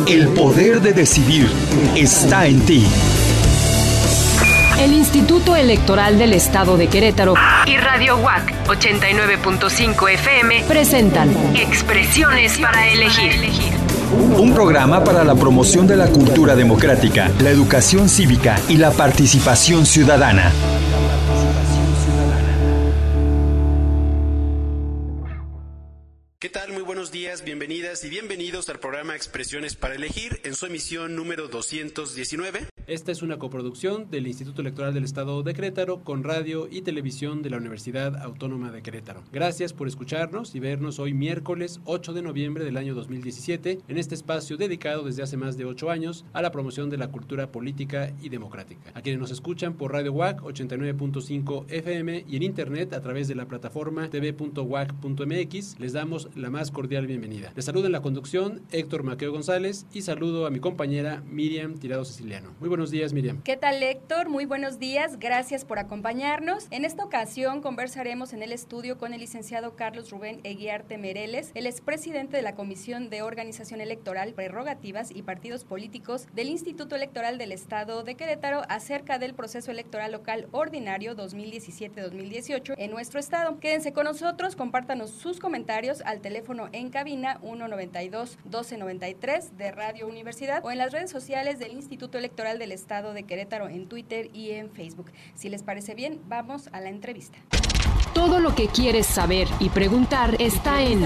El poder de decidir está en ti. El Instituto Electoral del Estado de Querétaro y Radio UAC 89.5 FM presentan Expresiones para elegir. Un programa para la promoción de la cultura democrática, la educación cívica y la participación ciudadana. ¿Qué tal? Muy buenos días, bienvenidas y bienvenidos al programa Expresiones para elegir en su emisión número 219. Esta es una coproducción del Instituto Electoral del Estado de Querétaro con radio y televisión de la Universidad Autónoma de Querétaro. Gracias por escucharnos y vernos hoy miércoles 8 de noviembre del año 2017 en este espacio dedicado desde hace más de 8 años a la promoción de la cultura política y democrática. A quienes nos escuchan por Radio UAC 89.5 FM y en internet a través de la plataforma tv.uac.mx, les damos la más cordial bienvenida. Les saludo en la conducción Héctor Maqueo González y saludo a mi compañera Miriam Tirado Siciliano. Muy buenos días, Miriam. ¿Qué tal, Héctor? Muy buenos días, gracias por acompañarnos. En esta ocasión conversaremos en el estudio con el licenciado Carlos Rubén Eguiarte Mereles, el expresidente de la Comisión de Organización Electoral, Prerrogativas y Partidos Políticos del Instituto Electoral del Estado de Querétaro acerca del proceso electoral local ordinario 2017-2018 en nuestro estado. Quédense con nosotros, compártanos sus comentarios al teléfono en cabina 192-1293 de Radio Universidad o en las redes sociales del Instituto Electoral del Estado de Querétaro en Twitter y en Facebook. Si les parece bien, vamos a la entrevista. Todo lo que quieres saber y preguntar está en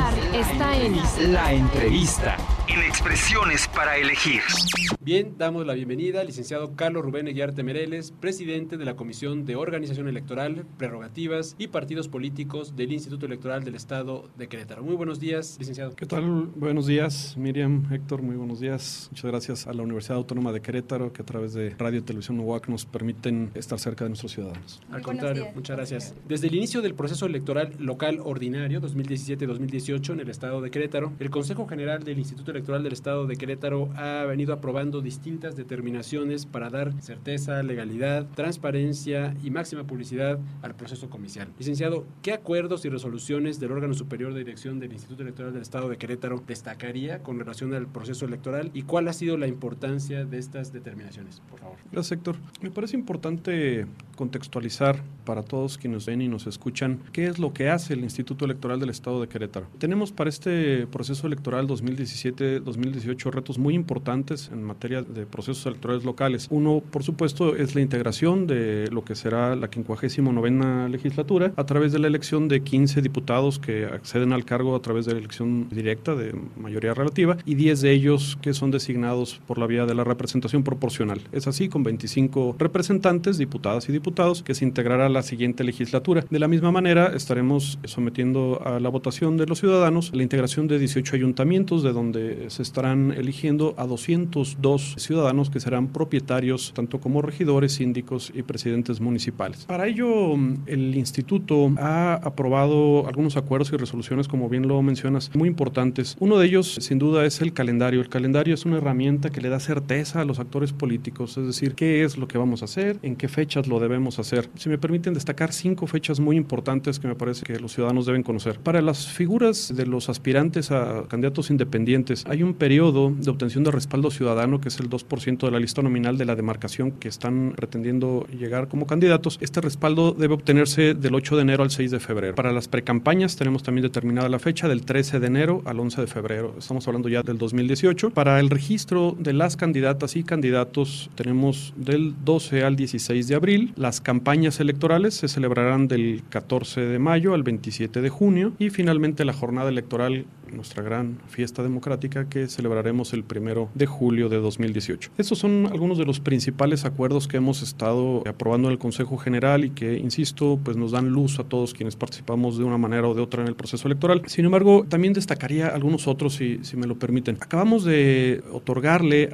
La entrevista en Expresiones para elegir. Bien, damos la bienvenida al licenciado Carlos Rubén Eguiarte Mereles, presidente de la Comisión de Organización Electoral, Prerrogativas y Partidos Políticos del Instituto Electoral del Estado de Querétaro. Muy buenos días, licenciado. ¿Qué tal? Buenos días, Miriam, Héctor, muy buenos días. Muchas gracias a la Universidad Autónoma de Querétaro, que a través de Radio y Televisión UAC nos permiten estar cerca de nuestros ciudadanos. Al contrario, muchas gracias. Desde el inicio del proceso electoral local ordinario 2017-2018 en el Estado de Querétaro, el Consejo General del Instituto Electoral del Estado de Querétaro ha venido aprobando distintas determinaciones para dar certeza, legalidad, transparencia y máxima publicidad al proceso comicial. Licenciado, ¿qué acuerdos y resoluciones del órgano superior de dirección del Instituto Electoral del Estado de Querétaro destacaría con relación al proceso electoral y cuál ha sido la importancia de estas determinaciones? Por favor. Gracias, Héctor. Me parece importante contextualizar para todos quienes ven y nos escuchan qué es lo que hace el Instituto Electoral del Estado de Querétaro. Tenemos para este proceso electoral 2017-2018 retos muy importantes en materia de procesos electorales locales. Uno, por supuesto, es la integración de lo que será la 59ª legislatura a través de la elección de 15 diputados que acceden al cargo a través de la elección directa de mayoría relativa y 10 de ellos que son designados por la vía de la representación proporcional. Es así, con 25 representantes, diputadas y diputados, que se integrará a la siguiente legislatura. De la misma manera, estaremos sometiendo a la votación de los ciudadanos la integración de 18 ayuntamientos, de donde se estarán eligiendo a 202 ciudadanos que serán propietarios tanto como regidores, síndicos y presidentes municipales. Para ello, el instituto ha aprobado algunos acuerdos y resoluciones, como bien lo mencionas, muy importantes. Uno de ellos, sin duda, es el calendario. El calendario es una herramienta que le da certeza a los actores políticos, es decir, qué es lo que vamos a hacer, en qué fechas lo debemos hacer. Si me permiten destacar 5 fechas muy importantes que me parece que los ciudadanos deben conocer. Para las figuras de los aspirantes a candidatos independientes, hay un periodo de obtención de respaldo ciudadano que es el 2% de la lista nominal de la demarcación que están pretendiendo llegar como candidatos. Este respaldo debe obtenerse del 8 de enero al 6 de febrero. Para las precampañas tenemos también determinada la fecha del 13 de enero al 11 de febrero. Estamos hablando ya del 2018. Para el registro de las candidatas y candidatos tenemos del 12 al 16 de abril. Las campañas electorales se celebrarán del 14 de mayo al 27 de junio y finalmente la jornada electoral, nuestra gran fiesta democrática, que celebraremos el 1 de julio de 2018. Estos son algunos de los principales acuerdos que hemos estado aprobando en el Consejo General y que, insisto, pues nos dan luz a todos quienes participamos de una manera o de otra en el proceso electoral. Sin embargo, también destacaría algunos otros, si me lo permiten. Acabamos de otorgarle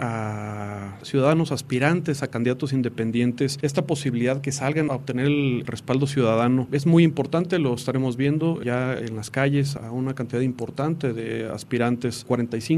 a ciudadanos aspirantes a candidatos independientes esta posibilidad que salgan a obtener el respaldo ciudadano. Es muy importante, lo estaremos viendo ya en las calles a una cantidad importante de aspirantes, 45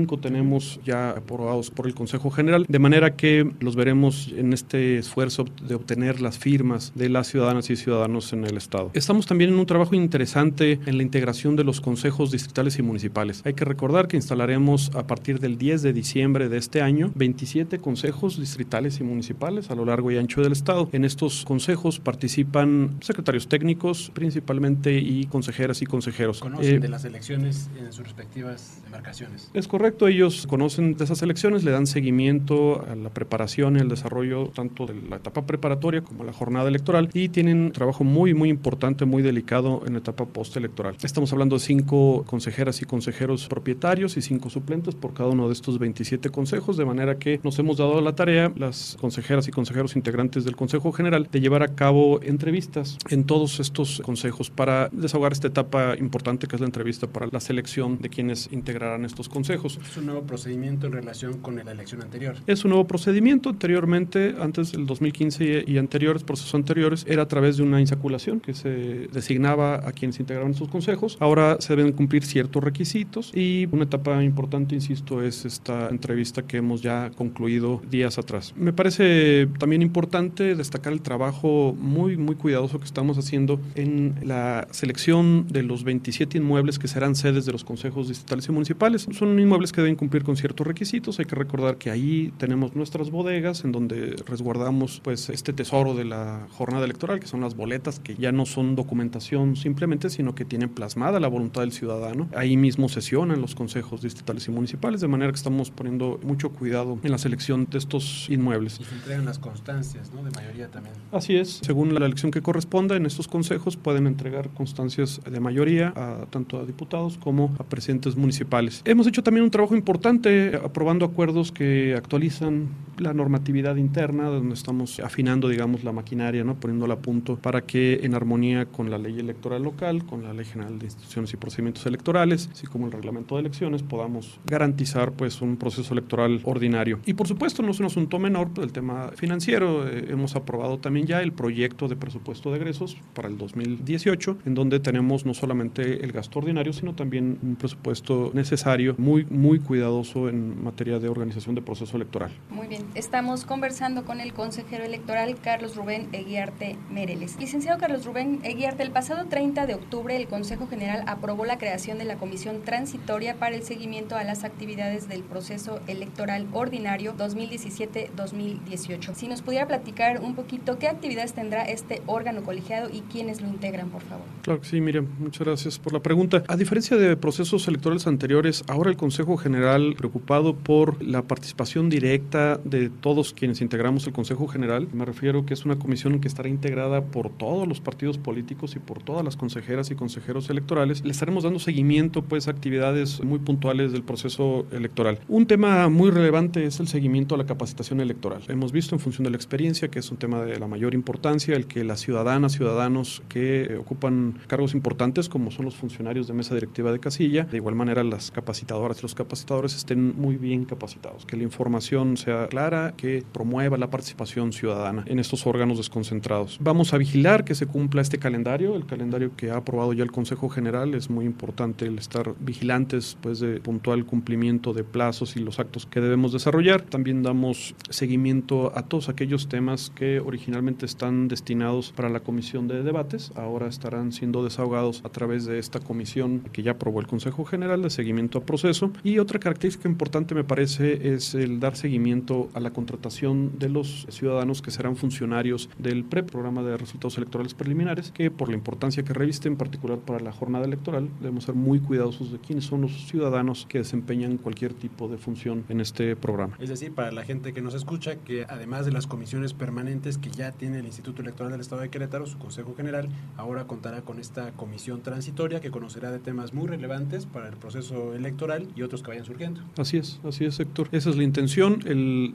5 tenemos ya aprobados por el Consejo General, de manera que los veremos en este esfuerzo de obtener las firmas de las ciudadanas y ciudadanos en el Estado. Estamos también en un trabajo interesante en la integración de los consejos distritales y municipales. Hay que recordar que instalaremos a partir del 10 de diciembre de este año 27 consejos distritales y municipales a lo largo y ancho del Estado. En estos consejos participan secretarios técnicos principalmente y consejeras y consejeros. Conocen de las elecciones en sus respectivas demarcaciones. Es correcto, ellos conocen de esas elecciones, le dan seguimiento a la preparación y al desarrollo tanto de la etapa preparatoria como la jornada electoral y tienen un trabajo muy importante, muy delicado en la etapa postelectoral. Estamos hablando de 5 consejeras y consejeros propietarios y 5 suplentes por cada uno de estos 27 consejos, de manera que nos hemos dado la tarea, las consejeras y consejeros integrantes del Consejo General, de llevar a cabo entrevistas en todos estos consejos para desahogar esta etapa importante que es la entrevista para la selección de quienes integrarán estos consejos. Es un nuevo procedimiento en relación con la elección anterior. Es un nuevo procedimiento. Anteriormente, antes del 2015 y anteriores, procesos anteriores, era a través de una insaculación que se designaba a quienes integraban sus consejos. Ahora se deben cumplir ciertos requisitos y una etapa importante, insisto, es esta entrevista que hemos ya concluido días atrás. Me parece también importante destacar el trabajo muy cuidadoso que estamos haciendo en la selección de los 27 inmuebles que serán sedes de los consejos distritales y municipales. Son inmuebles que deben cumplir con ciertos requisitos. Hay que recordar que ahí tenemos nuestras bodegas en donde resguardamos pues este tesoro de la jornada electoral, que son las boletas, que ya no son documentación simplemente, sino que tienen plasmada la voluntad del ciudadano. Ahí mismo sesionan los consejos distritales y municipales, de manera que estamos poniendo mucho cuidado en la selección de estos inmuebles. Y se entregan las constancias, ¿no?, de mayoría también. Así es. Según la elección que corresponda, en estos consejos pueden entregar constancias de mayoría tanto a diputados como a presidentes municipales. Hemos hecho también un trabajo importante aprobando acuerdos que actualizan la normatividad interna, donde estamos afinando, digamos, la maquinaria, ¿no?, poniéndola a punto para que en armonía con la ley electoral local, con la Ley General de Instituciones y Procedimientos Electorales, así como el reglamento de elecciones, podamos garantizar pues un proceso electoral ordinario. Y por supuesto no es un asunto menor el tema financiero. Hemos aprobado también ya el proyecto de presupuesto de egresos para el 2018, en donde tenemos no solamente el gasto ordinario, sino también un presupuesto necesario, muy cuidadoso en materia de organización de proceso electoral. Muy bien, estamos conversando con el consejero electoral Carlos Rubén Eguiarte Mereles. Licenciado Carlos Rubén Eguiarte, el pasado 30 de octubre el Consejo General aprobó la creación de la Comisión Transitoria para el seguimiento a las actividades del proceso electoral ordinario 2017-2018. Si nos pudiera platicar un poquito qué actividades tendrá este órgano colegiado y quiénes lo integran, por favor. Claro que sí, Miriam, muchas gracias por la pregunta. A diferencia de procesos electorales anteriores, ahora el Consejo General, preocupado por la participación directa de todos quienes integramos el Consejo General, me refiero que es una comisión que estará integrada por todos los partidos políticos y por todas las consejeras y consejeros electorales, le estaremos dando seguimiento pues a actividades muy puntuales del proceso electoral. Un tema muy relevante es el seguimiento a la capacitación electoral. Hemos visto en función de la experiencia que es un tema de la mayor importancia el que las ciudadanos que ocupan cargos importantes como son los funcionarios de mesa directiva de casilla, de igual manera las capacitadoras y los capacitadores estén muy bien capacitados, que la información sea clara, que promueva la participación ciudadana en estos órganos desconcentrados. Vamos a vigilar que se cumpla este calendario, el calendario que ha aprobado ya el Consejo General. Es muy importante el estar vigilantes pues de puntual cumplimiento de plazos y los actos que debemos desarrollar. También damos seguimiento a todos aquellos temas que originalmente están destinados para la comisión de debates, ahora estarán siendo desahogados a través de esta comisión que ya aprobó el Consejo General de seguimiento a proceso. Y otra característica importante me parece es el dar seguimiento a la contratación de los ciudadanos que serán funcionarios del PREP, Programa de Resultados Electorales Preliminares, que por la importancia que reviste, en particular para la jornada electoral, debemos ser muy cuidadosos de quiénes son los ciudadanos que desempeñan cualquier tipo de función en este programa. Es decir, para la gente que nos escucha, que además de las comisiones permanentes que ya tiene el Instituto Electoral del Estado de Querétaro, su Consejo General, ahora contará con esta comisión transitoria que conocerá de temas muy relevantes para el proceso electoral y otros que vayan surgiendo. Así es, Héctor. Esa es la intención, el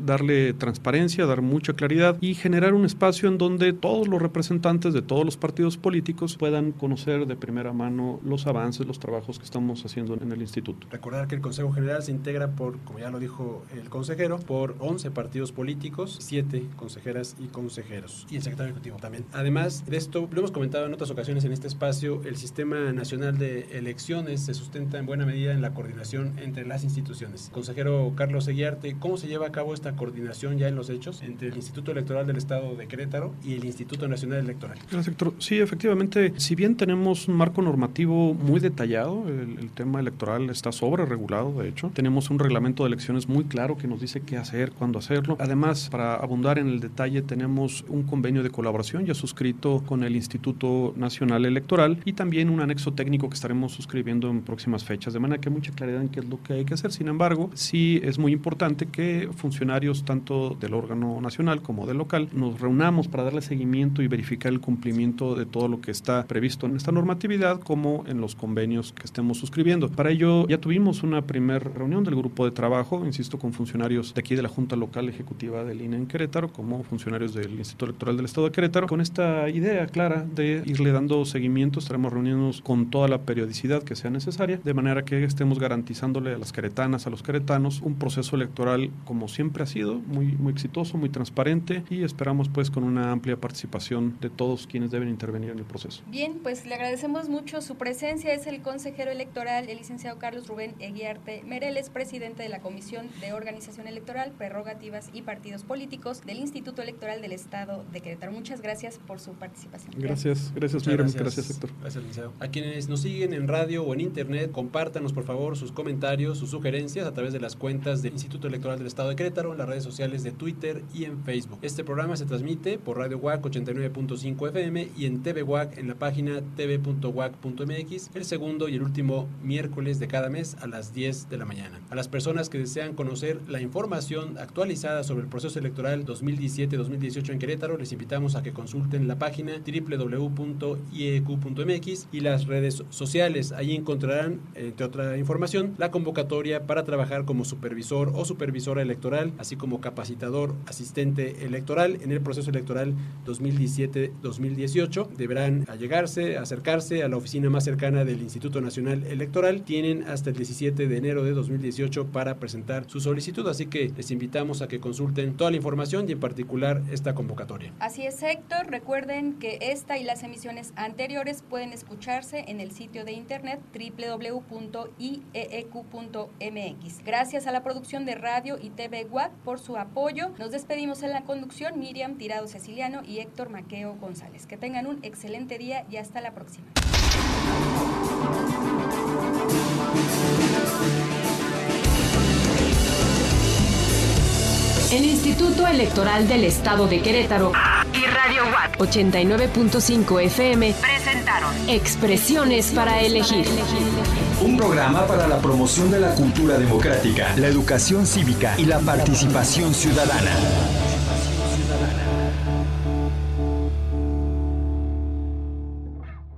darle transparencia, dar mucha claridad y generar un espacio en donde todos los representantes de todos los partidos políticos puedan conocer de primera mano los avances, los trabajos que estamos haciendo en el instituto. Recordar que el Consejo General se integra por, como ya lo dijo el consejero, por 11 partidos políticos, 7 consejeras y consejeros, y el secretario ejecutivo también. Además de esto, lo hemos comentado en otras ocasiones en este espacio, el Sistema Nacional de Elecciones se sustenta en buena medida en la coordinación entre las instituciones. Consejero Carlos Eguiarte, ¿cómo se lleva a cabo esta coordinación ya en los hechos entre el Instituto Electoral del Estado de Querétaro y el Instituto Nacional Electoral? Gracias, Héctor. Sí, efectivamente, si bien tenemos un marco normativo muy detallado, el tema electoral está sobre regulado, de hecho, tenemos un reglamento de elecciones muy claro que nos dice qué hacer, cuándo hacerlo. Además, para abundar en el detalle, tenemos un convenio de colaboración ya suscrito con el Instituto Nacional Electoral y también un anexo técnico que estaremos suscribiendo en próximas fechas, de manera que hay mucha claridad en qué es lo que hay que hacer. Sin embargo, sí es muy importante que funcionarios tanto del órgano nacional como del local nos reunamos para darle seguimiento y verificar el cumplimiento de todo lo que está previsto en esta normatividad como en los convenios que estemos suscribiendo. Para ello ya tuvimos una primera reunión del grupo de trabajo, insisto, con funcionarios de aquí de la Junta Local Ejecutiva del INE en Querétaro, como funcionarios del Instituto Electoral del Estado de Querétaro, con esta idea clara de irle dando seguimiento. Estaremos reuniéndonos con toda la periodicidad que sea necesaria, de manera que estemos garantizándole a las queretanas, a los queretanos, un proceso electoral como siempre ha sido, muy exitoso, muy transparente, y esperamos pues con una amplia participación de todos quienes deben intervenir en el proceso. Bien, pues le agradecemos mucho su presencia. Es el consejero electoral, el licenciado Carlos Rubén Eguiarte Mereles, presidente de la Comisión de Organización Electoral, Prerrogativas y Partidos Políticos del Instituto Electoral del Estado de Querétaro. Muchas gracias por su participación. Gracias Miriam, gracias Héctor. Gracias, licenciado. A quienes nos siguen en radio o en internet, compártanos por favor sus comentarios, sus sugerencias a través de las cuentas del Instituto Electoral del Estado de Querétaro, en las redes sociales de Twitter y en Facebook. Este programa se transmite por Radio WAC 89.5 FM y en TV WAC en la página tv.wac.mx el segundo y el último miércoles de cada mes a las 10 de la mañana. A las personas que desean conocer la información actualizada sobre el proceso electoral 2017-2018 en Querétaro, les invitamos a que consulten la página www.ieq.mx y las redes sociales. Ahí encontrarán, entre otra información, la convocatoria para trabajar como supervisor o supervisora electoral, así como capacitador asistente electoral en el proceso electoral 2017-2018. Deberán acercarse a la oficina más cercana del Instituto Nacional Electoral. Tienen hasta el 17 de enero de 2018 para presentar su solicitud, así que les invitamos a que consulten toda la información y en particular esta convocatoria. Así es, Héctor. Recuerden que esta y las emisiones anteriores pueden escucharse en el sitio de internet www.ieq.mx. Gracias a la producción de Radio y TV WAC por su apoyo. Nos despedimos en la conducción Miriam Tirado Ceciliano y Héctor Maqueo González. Que tengan un excelente día y hasta la próxima. El Instituto Electoral del Estado de Querétaro y Radio WAC 89.5 FM presentaron Expresiones para elegir. Un programa para la promoción de la cultura democrática, la educación cívica y la participación ciudadana.